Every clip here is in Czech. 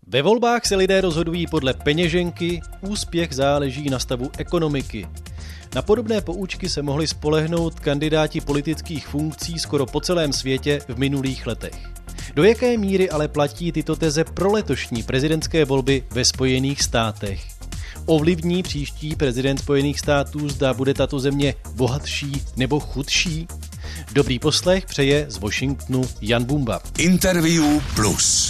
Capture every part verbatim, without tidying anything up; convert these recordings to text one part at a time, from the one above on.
Ve volbách se lidé rozhodují podle peněženky, úspěch záleží na stavu ekonomiky. Na podobné poučky se mohli spolehnout kandidáti politických funkcí skoro po celém světě v minulých letech. Do jaké míry ale platí tyto teze pro letošní prezidentské volby ve Spojených státech? Ovlivní příští prezident Spojených států, zda bude tato země bohatší nebo chudší? Dobrý poslech přeje z Washingtonu Jan Bumba. Interview plus.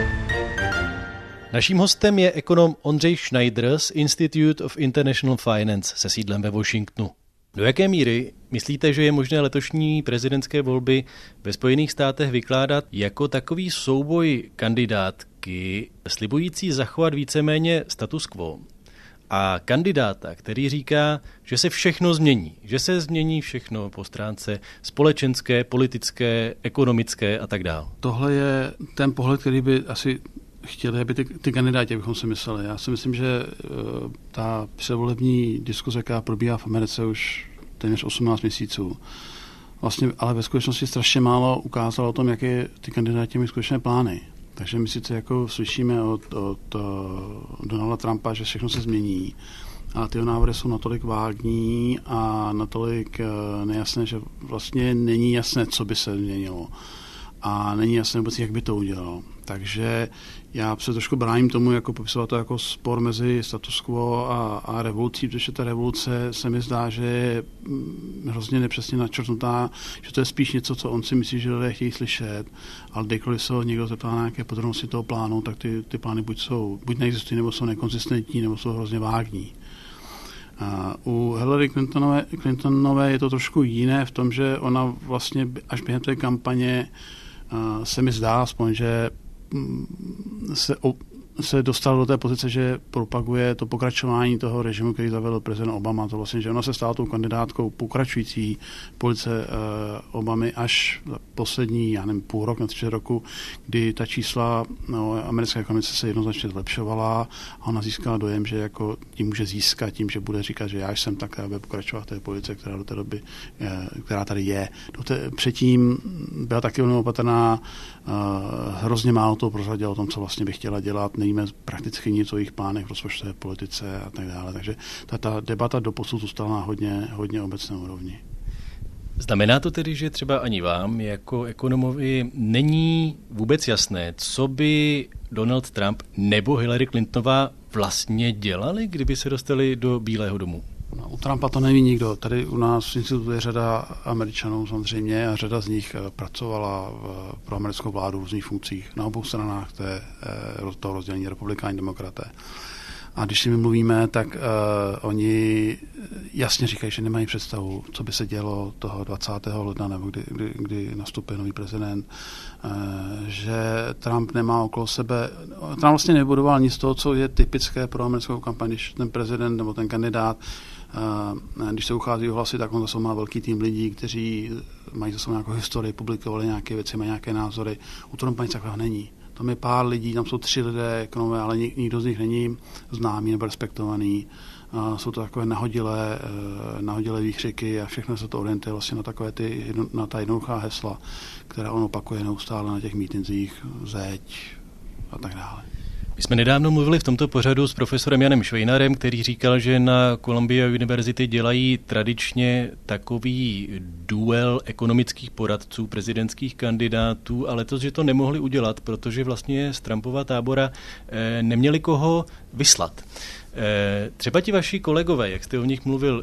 Naším hostem je ekonom Ondřej Schneider z Institute of International Finance se sídlem ve Washingtonu. Do jaké míry myslíte, že je možné letošní prezidentské volby ve Spojených státech vykládat jako takový souboj kandidátky slibující zachovat víceméně status quo a kandidáta, který říká, že se všechno změní, že se změní všechno po stránce společenské, politické, ekonomické a tak dále? Tohle je ten pohled, který by asi chtěli, aby ty, ty kandidáti, bychom si mysleli. Já si myslím, že uh, ta předvolební diskuze, která probíhá v Americe už téměř osmnáct měsíců, vlastně, ale ve skutečnosti strašně málo ukázalo o tom, jaké ty kandidáti mají skutečné plány. Takže my sice jako slyšíme od, od uh, Donalda Trumpa, že všechno se změní, ale ty návrhy jsou natolik vágní a natolik uh, nejasné, že vlastně není jasné, co by se změnilo. A není jasné vůbec, jak by to udělalo. Takže já se trošku bráním tomu, jako popisovat to jako spor mezi status quo a, a revolucí, protože ta revoluce se mi zdá, že je hrozně nepřesně načrtnutá, že to je spíš něco, co on si myslí, že lidé chtějí slyšet, ale kdykoliv se někdo zeptá na nějaké podrobnosti toho plánu, tak ty, ty plány buď jsou, buď neexistují, nebo jsou nekonzistentní, nebo jsou hrozně vágní. Uh, u Hillary Clintonové, Clintonové je to trošku jiné v tom, že ona vlastně až během té kampaně uh, se mi zdá aspoň, že se, se dostal do té pozice, že propaguje to pokračování toho režimu, který zavedl prezident Obama. To vlastně, že ona se stala tou kandidátkou pokračující politice uh, Obamy až poslední, já nevím, půl rok, na tři roku, kdy ta čísla no, americké ekonomice se jednoznačně zlepšovala a ona získala dojem, že jako tím může získat, tím, že bude říkat, že já jsem tak, která bude pokračovat v té politice, která do té doby, která tady je. Do té, předtím byla taky velmi opatrná, uh, hrozně málo toho prozradila o tom, co vlastně by chtěla dělat, nevíme prakticky nic o jejich plánech v rozpočtové politice a tak dále. Takže ta, ta debata doposud zůstala na hodně, hodně obecné úrovni. Znamená to tedy, že třeba ani vám jako ekonomovi není vůbec jasné, co by Donald Trump nebo Hillary Clintonová vlastně dělali, kdyby se dostali do Bílého domu? No, u Trumpa to neví nikdo. Tady u nás v institutu je řada Američanů samozřejmě a řada z nich pracovala v, pro americkou vládu v různých funkcích na obou stranách té, toho rozdělení republikáni demokraté. A když si my mluvíme, tak uh, oni jasně říkají, že nemají představu, co by se dělo toho dvacátého ledna, nebo kdy, kdy, kdy nastupuje nový prezident, uh, že Trump nemá okolo sebe, Trump vlastně nebudoval nic z toho, co je typické pro americkou kampaň, když ten prezident nebo ten kandidát, uh, když se uchází o hlasy, tak on zase má velký tým lidí, kteří mají zase nějakou historii, publikovali nějaké věci, mají nějaké názory. U Trumpa nic takového není. Tam je pár lidí, tam jsou tři lidé ekonomové, ale nikdo z nich není známý nebo respektovaný. Jsou to takové nahodilé, nahodilé výkřiky a všechno se to orientuje vlastně na takové ty, na ta jednoduchá hesla, která on opakuje neustále na těch mítincích, zeď a tak dále. My jsme nedávno mluvili v tomto pořadu s profesorem Janem Švejnarem, který říkal, že na Columbia University dělají tradičně takový duel ekonomických poradců, prezidentských kandidátů, a letos, že to nemohli udělat, protože vlastně z Trumpova tábora eh, neměli koho vyslat. Eh, třeba ti vaši kolegové, jak jste o nich mluvil,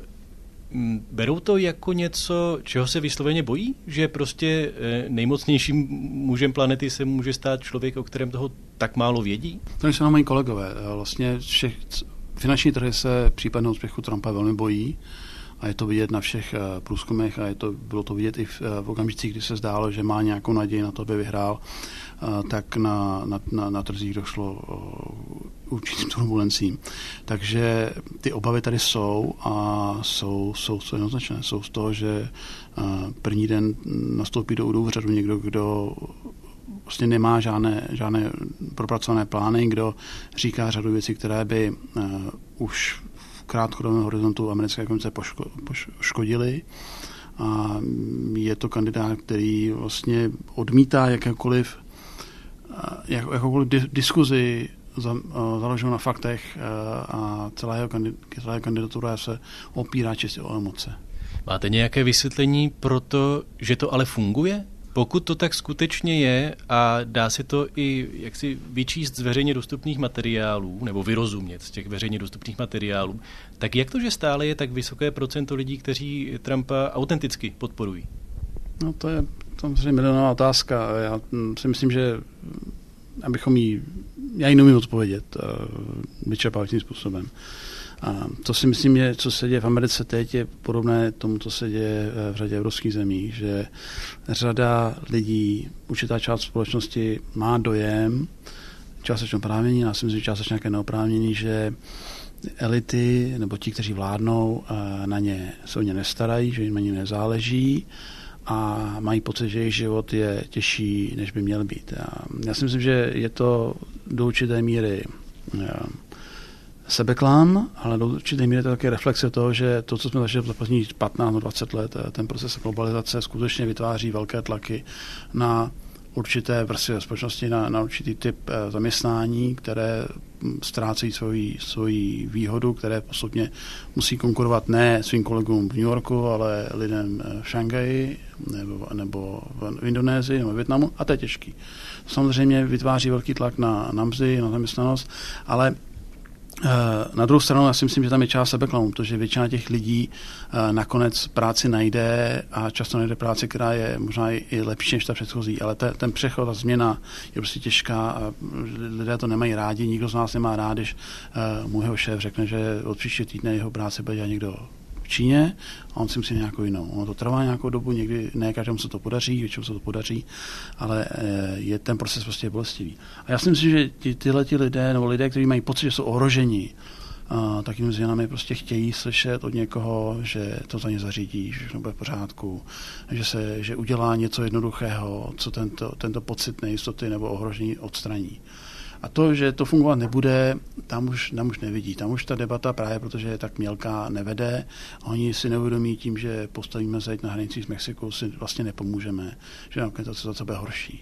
berou to jako něco, čeho se vysloveně bojí? Že prostě nejmocnějším mužem planety se může stát člověk, o kterém toho tak málo vědí? To jsou moji kolegové. Vlastně všech, finanční trhy se případného úspěchu Trumpa velmi bojí a je to vidět na všech průzkumech a je to, bylo to vidět i v, v okamžicích, kdy se zdálo, že má nějakou naději na to, aby vyhrál, tak na, na, na, na trzích došlo určitým turbulencím. Takže ty obavy tady jsou a jsou, jsou jednoznačné. Jsou z toho, že první den nastoupí do úřadu někdo, kdo vlastně nemá žádné, žádné propracované plány, kdo říká řadu věcí, které by uh, už v krátkodobém horizontu americké ekonomice poško, poškodily. A je to kandidát, který vlastně odmítá jakékoliv uh, jak, jakoukoliv diskuzi založenou na faktech a celá jeho, celá jeho kandidatura se opírá čistě o emoce. Máte nějaké vysvětlení pro to, že to ale funguje? Pokud to tak skutečně je a dá se to i jaksi vyčíst z veřejně dostupných materiálů nebo vyrozumět z těch veřejně dostupných materiálů, tak jak to, že stále je tak vysoké procento lidí, kteří Trumpa autenticky podporují? No to je samozřejmě milionová otázka. Já si myslím, že abychom jí, já ji neumím odpovědět vyčerpávajícím způsobem. A to si myslím, že co se děje v Americe teď, je podobné tomu, co se děje v řadě evropských zemí, že řada lidí, určitá část společnosti má dojem, částečně oprávnění, já si myslím, že částečně nějaké neoprávnění, že elity nebo ti, kteří vládnou, na ně se o ně nestarají, že jim na ně nezáleží a mají pocit, že jejich život je těžší, než by měl být. Já si myslím, že je to do určité míry sebeklam, ale do určité míry to také reflexe toho, že to, co jsme zažili za posledních patnáct dvacet let, ten proces globalizace skutečně vytváří velké tlaky na určité vrstvy společnosti, na, na určitý typ zaměstnání, které ztrácejí svoji, svoji výhodu, které postupně musí konkurovat ne svým kolegům v New Yorku, ale lidem v Šanghaji nebo, nebo v Indonésii nebo v Vietnamu, a to je těžký. Samozřejmě vytváří velký tlak na, na mzdy, na zaměstnanost, ale na druhou stranu já si myslím, že tam je část sebeklamu, protože většina těch lidí nakonec práci najde a často najde práci, která je možná i lepší než ta předchozí, ale te, ten přechod a změna je prostě těžká a lidé to nemají rádi, nikdo z nás nemá rád, když můj šéf řekne, že od příští týdne jeho práce bude dělat někdo v Číně a on si musí nějakou jinou. Ono to trvá nějakou dobu, někdy ne každému se to podaří, většinou se to podaří, ale je ten proces prostě bolestivý. A já si myslím, že ty, tyhle ty lidé, nebo lidé, kteří mají pocit, že jsou ohroženi uh, takovými změnami, prostě chtějí slyšet od někoho, že to za ně zařídí, že všechno bude v pořádku, že, se, že udělá něco jednoduchého, co tento, tento pocit nejistoty nebo ohrožení odstraní. A to, že to fungovat nebude, tam už, tam už nevidí. Tam už ta debata právě, protože je tak mělká, nevede. Oni si neuvědomí tím, že postavíme zeď na hranici s Mexikou, si vlastně nepomůžeme, že nakonec ta situace bude horší.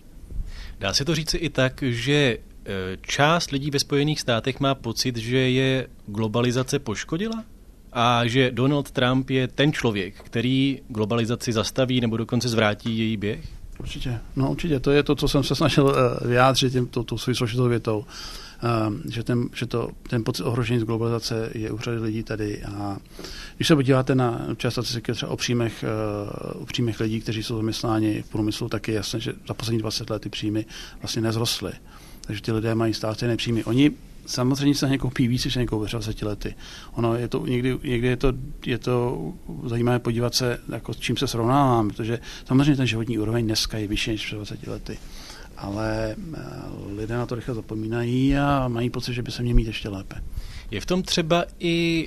Dá se to říci i tak, že část lidí ve Spojených státech má pocit, že je globalizace poškodila? A že Donald Trump je ten člověk, který globalizaci zastaví nebo dokonce zvrátí její běh? Určitě, no určitě, to je to, co jsem se snažil uh, vyjádřit tím, to, to svou složitou větou, uh, že, ten, že to, ten pocit ohrožení z globalizace je u řady lidí tady a když se podíváte na část statistiky třeba o příjmech, uh, o příjmech lidí, kteří jsou zaměstnáni v průmyslu, tak je jasné, že za poslední dvacet let ty příjmy vlastně nezrostly. Takže ty lidé mají stále stejné příjmy. Oni samozřejmě se na ně koupí víc, než na ně koupí třeba deseti lety. Ono je to, někdy, někdy je to, je to zajímavé podívat se, jako s čím se srovnáváme, protože samozřejmě ten životní úroveň dneska je vyšší než před dvaceti lety. Ale lidé na to rychle zapomínají a mají pocit, že by se měli mít ještě lépe. Je v tom třeba i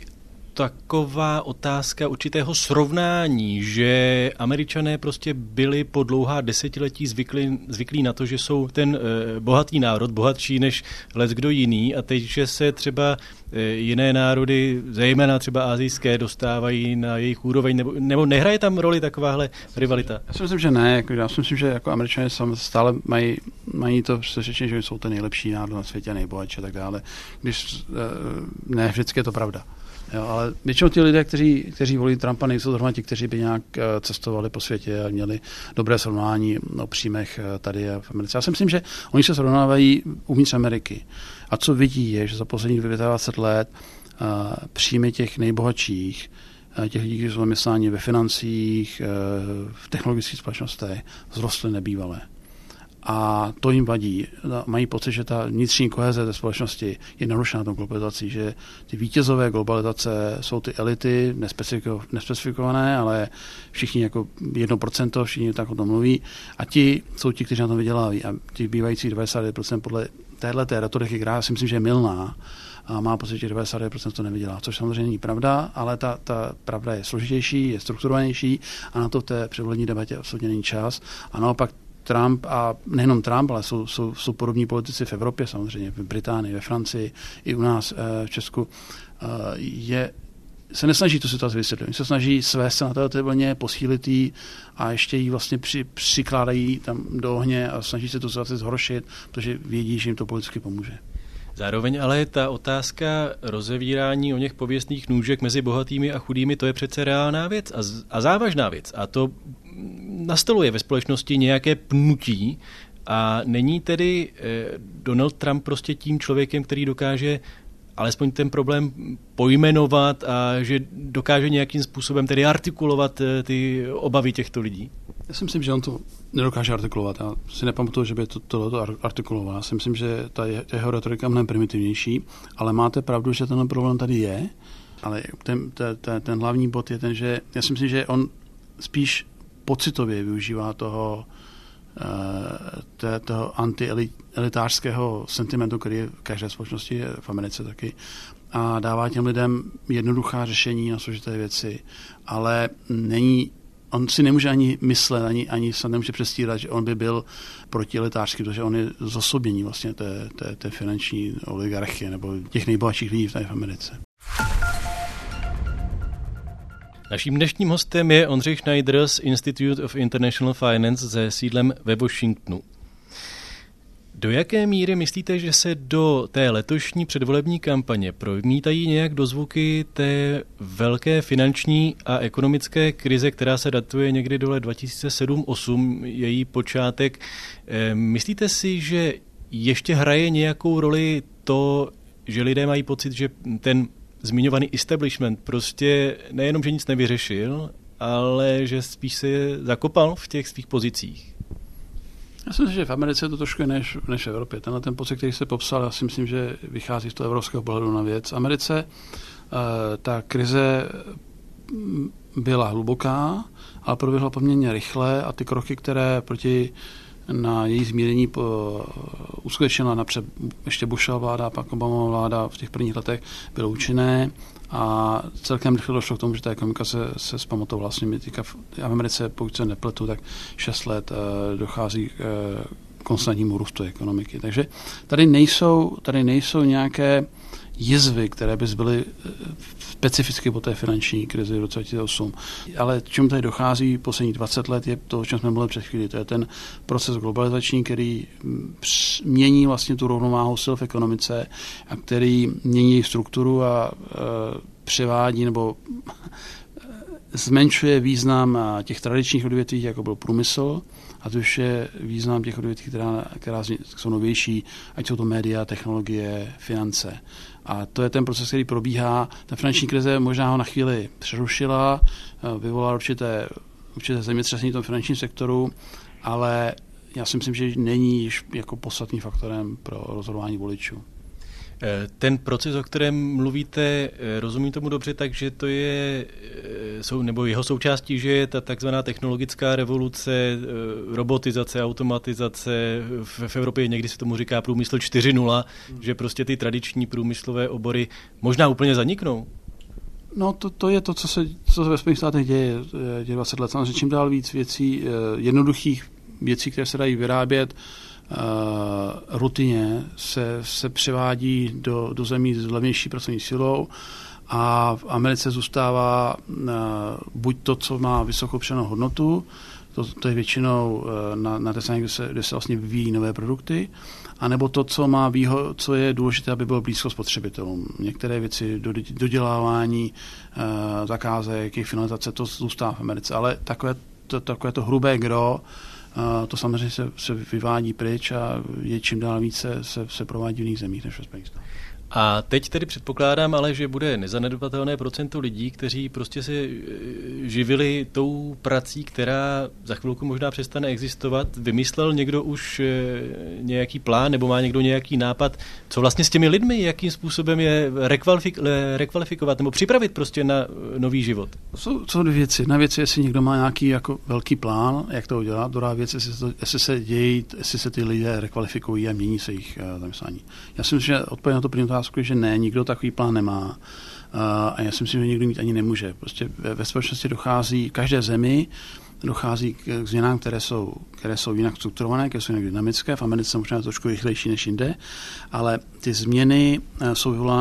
taková otázka určitého srovnání, že Američané prostě byli po dlouhá desetiletí zvyklí, zvyklí na to, že jsou ten e, bohatý národ, bohatší než leckdo jiný a teď, že se třeba e, jiné národy, zejména třeba asijské, dostávají na jejich úroveň, nebo, nebo nehraje tam roli takováhle rivalita? Já si myslím, že ne. Já si myslím, že jako Američané stále mají, mají to přesvědčení, že jsou ten nejlepší národ na světě, nejbohatší a tak dále. Když e, ne, vždycky je to pravda. Jo, ale většinou ti lidé, kteří, kteří volí Trumpa, nejsou zrovna ti, kteří by nějak cestovali po světě a měli dobré srovnání o příjmech tady v Americe. Já si myslím, že oni se srovnávají uvnitř Ameriky. A co vidí, je, že za posledních dvacet pět let uh, příjmy těch nejbohatších, uh, těch lidí, kteří jsou zaměstnáni ve financích, uh, v technologických společnostech, vzrostly nebývalé. A to jim vadí. Mají pocit, že ta vnitřní koheze té společnosti je narušená tou globalizací, že ty vítězové globalizace jsou ty elity, nespecifikované, ale všichni jako jedno procento, všichni tak o tom mluví. A ti jsou ti, kteří na tom vydělávají. A ti bývající devadesát devět procent podle téhleté retoriky, která si myslím, že je mylná, a má pocit, že devadesát devět procent to nevydělá, což samozřejmě není pravda, ale ta, ta pravda je složitější, je strukturovanější a na to v té předvolební debatě absolutně není čas. A naopak Trump a nejenom Trump, ale jsou, jsou, jsou podobní politici v Evropě, samozřejmě v Británii, ve Francii, i u nás v Česku, je se nesnaží tu situaci vysvětlit. Oni se snaží svést se na této vlně, posílit ji a ještě ji vlastně při, přikládají tam do ohně a snaží se tu situaci zhoršit, protože vědí, že jim to politicky pomůže. Zároveň ale ta otázka rozevírání o něch pověstných nůžek mezi bohatými a chudými, to je přece reálná věc a, z, a závažná věc. A to nastoluje ve společnosti nějaké pnutí a není tedy eh, Donald Trump prostě tím člověkem, který dokáže alespoň ten problém pojmenovat a že dokáže nějakým způsobem tedy artikulovat ty obavy těchto lidí? Já si myslím, že on to nedokáže artikulovat. Já si nepamatuju, že by to, tohleto artikuloval. Já si myslím, že ta jeho retorika je mnohem primitivnější, ale máte pravdu, že ten problém tady je, ale ten, ten, ten, ten hlavní bod je ten, že já si myslím, že on spíš pocitově využívá toho, toho antielitářského sentimentu, který je v každé společnosti, v Americe taky, a dává těm lidem jednoduchá řešení na složité věci, ale není, on si nemůže ani myslet, ani, ani se nemůže předstírat, že on by byl protielitářský, protože on je zosobnění vlastně té, té, té finanční oligarchie nebo těch nejbohatších lidí v Americe. Naším dnešním hostem je Ondřej Schneider z Institute of International Finance se sídlem ve Washingtonu. Do jaké míry myslíte, že se do té letošní předvolební kampaně promítají nějak dozvuky té velké finanční a ekonomické krize, která se datuje někdy do let dva tisíce sedm osm, její počátek? Myslíte si, že ještě hraje nějakou roli to, že lidé mají pocit, že ten zmiňovaný establishment prostě nejenom, že nic nevyřešil, ale že spíš se zakopal v těch svých pozicích? Já si myslím, že v Americe je to trošku než, než v Evropě. Tenhle ten pocit, který se popsal, já si myslím, že vychází z toho evropského pohledu na věc. V Americe uh, ta krize byla hluboká, ale proběhla poměrně rychle a ty kroky, které proti na její zmírnění uskutečnila napřed ještě Bushova vláda, pak Obamova vláda v těch prvních letech, bylo účinné a celkem rychle došlo k tomu, že ta ekonomika se, se zpamatovala. Vlastně týka v Americe, pokud se nepletu, tak šest let uh, dochází k uh, konstantnímu růstu ekonomiky. Takže tady nejsou, tady nejsou nějaké jizvy, které by byly specificky po té finanční krizi v roce dva tisíce osm. Ale čemu tady dochází posledních dvacet let, je to, o čem jsme mluvili před chvíli. To je ten proces globalizační, který mění vlastně tu rovnováhu sil v ekonomice a který mění její strukturu a e, převádí nebo zmenšuje význam těch tradičních odvětví, jako byl průmysl, a to už je význam těch odvětví, která, která jsou novější, ať jsou to média, technologie, finance. A to je ten proces, který probíhá. Ta finanční krize možná ho na chvíli přerušila, vyvolala určité, určité zemětřesení v tom finančním sektoru, ale já si myslím, že není již jako podstatným faktorem pro rozhodování voličů. Ten proces, o kterém mluvíte, rozumím tomu dobře, takže to je, nebo jeho součástí, že je ta takzvaná technologická revoluce, robotizace, automatizace, v Evropě někdy se tomu říká průmysl čtyři nula, hmm. že prostě ty tradiční průmyslové obory možná úplně zaniknou. No to, to je to, co se, co se ve Spojených státech děje, děje dvacet let. Samozřejmě čím dál víc věcí, jednoduchých věcí, které se dají vyrábět, Uh, rutině se, se převádí do, do zemí s levnější pracovní silou a v Americe zůstává uh, buď to, co má vysokou přidanou hodnotu, to, to je většinou uh, na, na té straně, kde se, kde se vlastně vyvíjí nové produkty, anebo to, co má výho, co je důležité, aby bylo blízko spotřebitelům. Některé věci, do, dodělávání uh, zakázek, jejich finalizace, to zůstává v Americe, ale takové to, takové to hrubé gro, Uh, to samozřejmě se, se vyvádí pryč a je čím dál více se, se provádí v jiných zemích než ve Spojených státech. A teď tedy předpokládám ale, že bude nezanedbatelné procento lidí, kteří prostě se živili tou prací, která za chvilku možná přestane existovat. Vymyslel někdo už nějaký plán nebo má někdo nějaký nápad, co vlastně s těmi lidmi, jakým způsobem je rekvalifik- rekvalifikovat nebo připravit prostě na nový život? Jsou, jsou dvě věci. Jedna věc je, jestli někdo má nějaký jako velký plán, jak to udělat. Druhá věc je, jestli, jestli se dějí, jestli se ty lidé rekvalifikují a mění se jich uh, zaměstnání. Já si myslím, že odpověď na to první otázku je, že ne, nikdo takový plán nemá. Uh, a já si myslím, že nikdo mít ani nemůže. Prostě ve, ve společnosti dochází, každé zemi dochází k, k změnám, které jsou, které jsou jinak strukturované, které jsou jinak dynamické. V Americe možná trošku rychlejší než jinde, ale ty změny uh, jsou vyvolány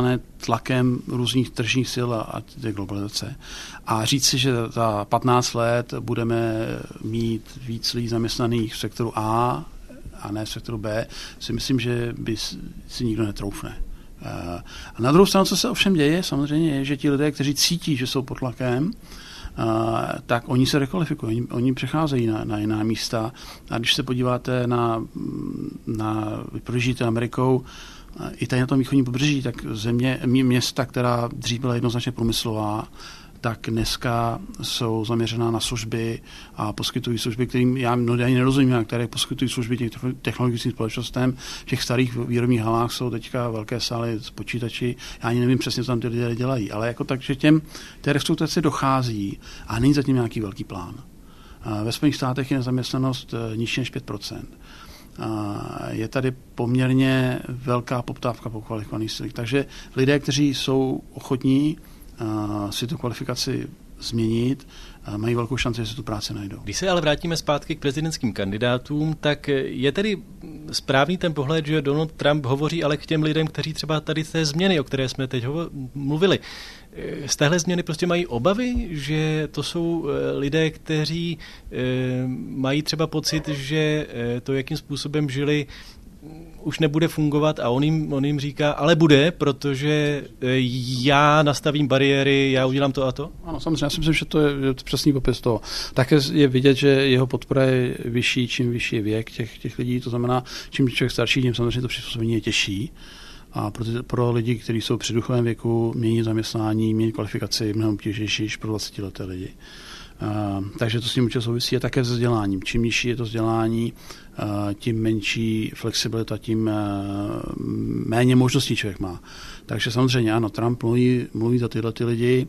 tlakem různých tržních sil a globalizace. A říct si, že za patnáct let budeme mít víc lidí zaměstnaných v sektoru A a ne v sektoru B, si myslím, že by si nikdo netroufne. A na druhou stranu, co se ovšem děje, samozřejmě je, že ti lidé, kteří cítí, že jsou pod tlakem, tak oni se rekvalifikují, oni, oni přecházejí na, na jiná místa. A když se podíváte na, na projíždíte Amerikou, i tady na tom východním pobřeží, tak země, města, která dřív byla jednoznačně průmyslová, tak dneska jsou zaměřená na služby a poskytují služby, kterým já no, ani nerozumím, které poskytují služby těch technologickým společnostem. V těch starých výrobních halách jsou teďka velké sály s počítači. Já ani nevím přesně, co tam ty lidé dělají, ale jako tak, že těm té restrukturalizaci dochází a není zatím nějaký velký plán. Ve Spojených státech je nezaměstnanost nižší než pět procent. Je tady poměrně velká poptávka po kvalifikovaných silách. Takže lidé, kteří jsou ochotní si tu kvalifikaci změnit, mají velkou šanci, že si tu práci najdou. Když se ale vrátíme zpátky k prezidentským kandidátům, tak je tedy správný ten pohled, že Donald Trump hovoří ale k těm lidem, kteří třeba tady té změny, o které jsme teď hovo- mluvili, z téhle změny prostě mají obavy, že to jsou lidé, kteří mají třeba pocit, že to, jakým způsobem žili, už nebude fungovat a on jim, on jim říká, ale bude, protože já nastavím bariéry, já udělám to a to? Ano, samozřejmě, já si myslím, že to je přesný popis toho. Také je vidět, že jeho podpora je vyšší, čím vyšší je věk těch, těch lidí, to znamená, čím člověk starší, tím samozřejmě to přizpůsobení je těžší. A pro, pro lidi, kteří jsou při důchodovém věku, mění zaměstnání, mění kvalifikaci, mnohem obtížnější než pro dvacetileté lidi. Uh, takže to s tím určitě souvisí a také se vzděláním. Čím nižší je to vzdělání, uh, tím menší flexibilita, tím uh, méně možností člověk má. Takže samozřejmě ano, Trump mluví, mluví za tyhle ty lidi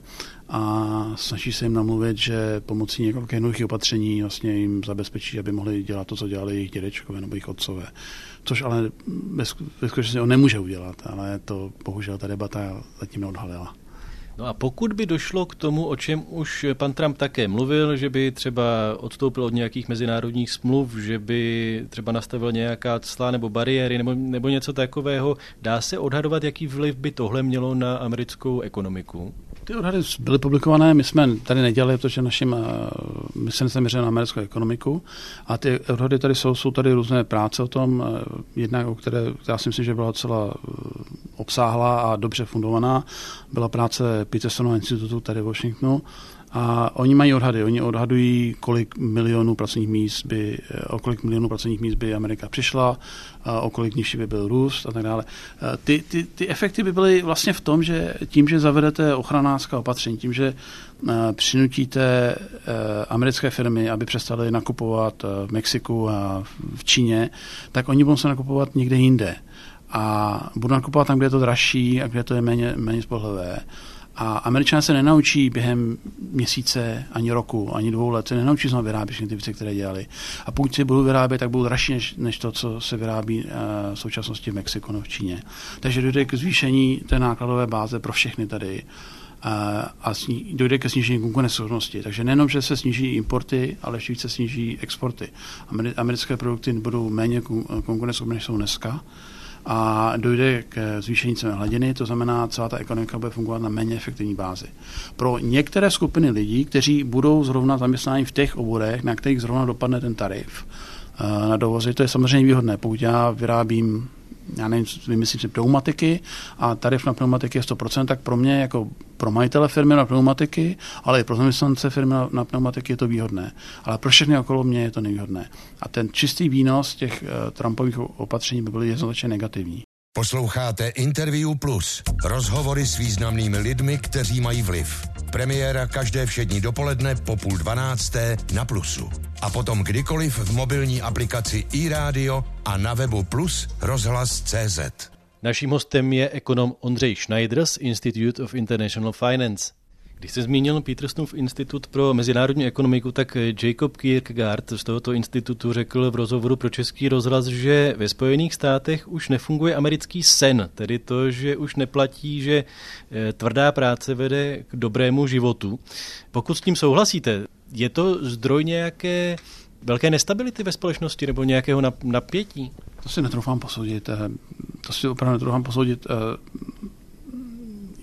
a snaží se jim namluvit, že pomocí několika jednoduchých opatření vlastně jim zabezpečí, aby mohli dělat to, co dělali jejich dědečkové nebo jejich otcové. Což ale ve skutečnosti on nemůže udělat, ale to bohužel ta debata zatím neodhalila. No a pokud by došlo k tomu, o čem už pan Trump také mluvil, že by třeba odstoupil od nějakých mezinárodních smluv, že by třeba nastavil nějaká cla nebo bariéry nebo, nebo něco takového, dá se odhadovat, jaký vliv by tohle mělo na americkou ekonomiku? Ty odhady byly publikované, my jsme tady nedělali, protože našim, my se nezaměřili na americkou ekonomiku a ty odhady tady jsou, jsou tady různé práce o tom, jedna, o které já si myslím, že byla docela obsáhlá a dobře fundovaná, byla práce Petersonova institutu tady v Washingtonu a oni mají odhady, oni odhadují, kolik milionů pracovních míst by, o kolik milionů pracovních míst by Amerika přišla, o kolik nižší by byl růst a tak dále. Ty, ty, ty efekty by byly vlastně v tom, že tím, že zavedete ochranářská opatření, tím, že přinutíte americké firmy, aby přestaly nakupovat v Mexiku a v Číně, tak oni budou se nakupovat někde jinde. A budou nakupovat tam, kde je to dražší a kde to je méně, méně spolehlivé. A Američané se nenaučí během měsíce, ani roku, ani dvou let, se nenaučí znovu vyrábět všechny ty věci, které dělali. A pokud si budou vyrábět, tak budou dražší než, než to, co se vyrábí uh, v současnosti v Mexiku nebo v Číně. Takže dojde k zvýšení té nákladové báze pro všechny tady uh, a sní, dojde ke snížení konkurenceschopnosti. Takže nejenom, že se sníží importy, ale ještě více sníží exporty. Ameri- americké produkty budou méně konkurenceschopné, než jsou dneska. A dojde k zvýšení ceny hladiny, to znamená, celá ta ekonomika bude fungovat na méně efektivní bázi. Pro některé skupiny lidí, kteří budou zrovna zaměstnáni v těch oborech, na kterých zrovna dopadne ten tarif na dovozy, to je samozřejmě výhodné. Pokud já vyrábím, já nevím, vymyslím si pneumatiky a tarif na pneumatiky je sto procent, tak pro mě jako pro majitele firmy na pneumatiky, ale i pro zaměstnance firmy na, na pneumatiky je to výhodné. Ale pro všechny okolo mě je to nevýhodné. A ten čistý výnos těch uh, Trumpových opatření by byl jednoznačně negativní. Posloucháte Interview Plus. Rozhovory s významnými lidmi, kteří mají vliv. Premiéra každé všední dopoledne po půl dvanácté na Plusu. A potom kdykoliv v mobilní aplikaci iRádio a na webu Plus rozhlas tečka cé zet. Naším hostem je ekonom Ondřej Schneider z Institute of International Finance. Když se zmínil Petersonův institut pro mezinárodní ekonomiku, tak Jacob Kierkegaard z tohoto institutu řekl v rozhovoru pro Český rozhlas, že ve Spojených státech už nefunguje americký sen, tedy to, že už neplatí, že tvrdá práce vede k dobrému životu. Pokud s tím souhlasíte, je to zdroj nějaké velké nestability ve společnosti nebo nějakého napětí? To si netroufám posoudit. To si opravdu netroufám posoudit.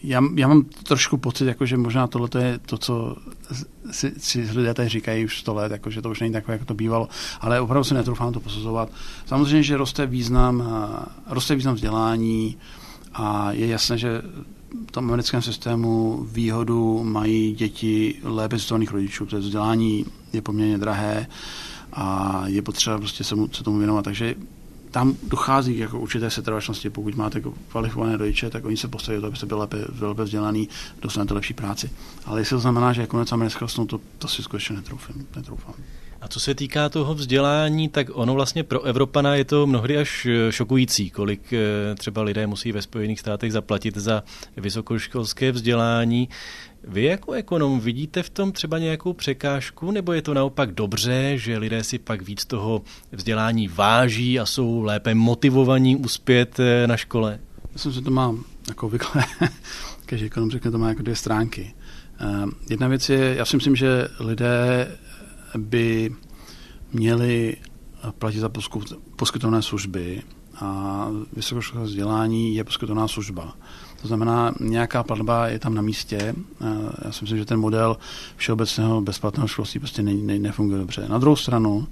Já, já mám trošku pocit, jako, že možná tohle je to, co si, si lidé tady říkají už sto let, jako, že to už není takové, jako to bývalo, ale opravdu se netroufám to posuzovat. Samozřejmě, že roste význam, roste význam vzdělání a je jasné, že v tom americkém systému výhodu mají děti lépe vzdělaných rodičů, protože vzdělání je poměrně drahé a je potřeba prostě se, mu, se tomu věnovat, takže tam dochází jako určité setrvačnosti. Pokud máte kvalifikované rodiče, tak oni se postaví to, abyste byl lépe, lépe vzdělaný, dostanete lepší práci. Ale jestli to znamená, že je konec amerického snu, to, to si skutečně netroufám. netroufám. A co se týká toho vzdělání, tak ono vlastně pro Evropana je to mnohdy až šokující, kolik třeba lidé musí ve Spojených státech zaplatit za vysokoškolské vzdělání. Vy jako ekonom vidíte v tom třeba nějakou překážku, nebo je to naopak dobře, že lidé si pak víc toho vzdělání váží a jsou lépe motivovaní uspět na škole? Myslím, že to má jako obvykle, každý ekonom řekne, to má jako dvě stránky. Jedna věc je, já si myslím, že lidé by měli platit za poskytované služby a vysokoškolské vzdělání je poskytovaná služba. To znamená, nějaká platba je tam na místě. Já si myslím, že ten model všeobecného bezplatného školství prostě ne, ne, nefunguje dobře. Na druhou stranu,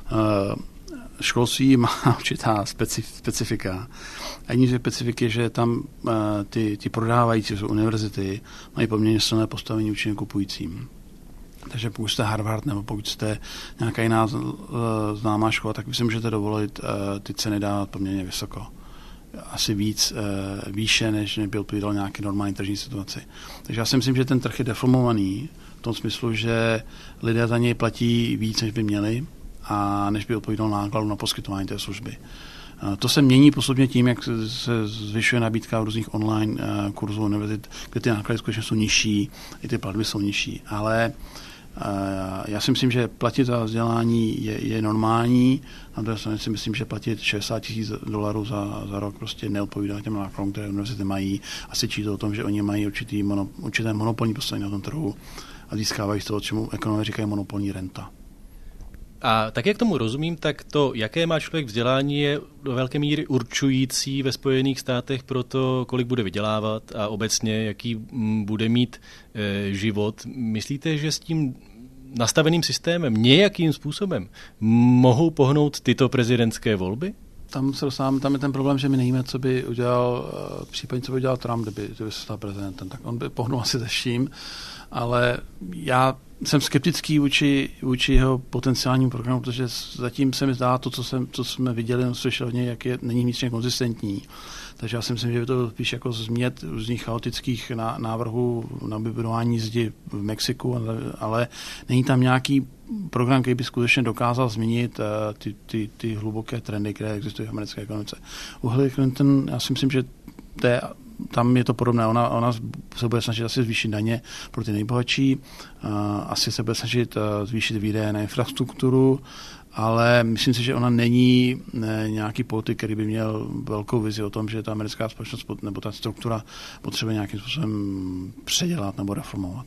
školství má určitá specif, specifika. A jedním z specifik je, že tam ty, ty prodávající univerzity mají poměrně silné postavení vůči kupujícím. Takže pokud jste Harvard nebo pokud jste nějaká jiná známá škola, tak si můžete dovolit ty ceny dávat poměrně vysoko. Asi víc výše, než by odpovídalo nějaké normální tržní situaci. Takže já si myslím, že ten trh je deformovaný v tom smyslu, že lidé za něj platí víc, než by měli a než by odpovídalo nákladu na poskytování té služby. To se mění postupně tím, jak se zvyšuje nabídka v různých online kurzů univerzit, kde ty náklady skutečně jsou nižší, i ty platby jsou nižší, ale já si myslím, že platit za vzdělání je, je normální, na druhé straně si myslím, že platit šedesát tisíc dolarů za, za rok prostě neodpovídá těm nákladům, které univerzity mají a svědčí to o tom, že oni mají určitý mono, určité monopolní postavení na tom trhu a získávají z toho, čemu ekonomové říkají monopolní renta. A tak, jak tomu rozumím, tak to, jaké má člověk vzdělání, je do velké míry určující ve Spojených státech pro to, kolik bude vydělávat a obecně, jaký bude mít e, život. Myslíte, že s tím nastaveným systémem nějakým způsobem mohou pohnout tyto prezidentské volby? Tam se dostávám, tam je ten problém, že my nevíme, co by udělal, případně co by udělal Trump, kdyby, kdyby se stal prezidentem. Tak on by pohnul asi se vším, ale já jsem skeptický vůči, vůči jeho potenciálním programu, protože zatím se mi zdá to, co, jsem, co jsme viděli, no, slyšeli od něj, jak je, není vnitřně konzistentní. Takže já si myslím, že by to spíš jako změt různých chaotických návrhů na vybudování zdi v Mexiku, ale, ale není tam nějaký program, který by skutečně dokázal změnit uh, ty, ty, ty hluboké trendy, které existují v americké ekonomice. U Hillary Clinton, já si myslím, že to je, tam je to podobné. Ona, ona se bude snažit asi zvýšit daně pro ty nejbohatší, uh, asi se bude snažit uh, zvýšit výdaje na infrastrukturu, ale myslím si, že ona není ne, nějaký politik, který by měl velkou vizi o tom, že ta americká společnost nebo ta struktura potřebuje nějakým způsobem předělat nebo reformovat.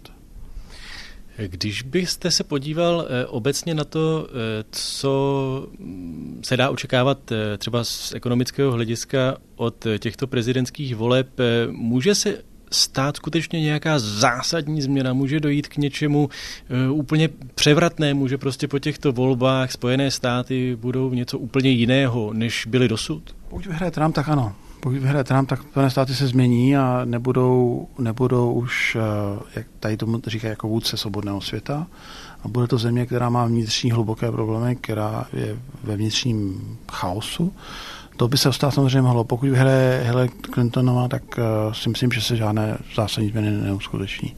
Když byste se podíval obecně na to, co se dá očekávat třeba z ekonomického hlediska od těchto prezidentských voleb, může se stát skutečně nějaká zásadní změna, může dojít k něčemu uh, úplně převratnému, že prostě po těchto volbách Spojené státy budou něco úplně jiného, než byly dosud? Pokud vyhraje Trump, tak ano. Pokud vyhraje Trump, tak Spojené státy se změní a nebudou, nebudou už, uh, jak tady tomu říkají, jako vůdce svobodného světa. A bude to země, která má vnitřní hluboké problémy, která je ve vnitřním chaosu. To by se stát samozřejmě mohlo. Pokud vyhraje Hillary Clintonová, tak uh, si myslím, že se žádné zásadní změny neuskuteční.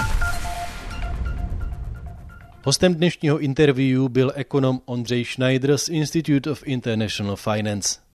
Hostem dnešního interview byl ekonom Ondřej Schneider z Institute of International Finance.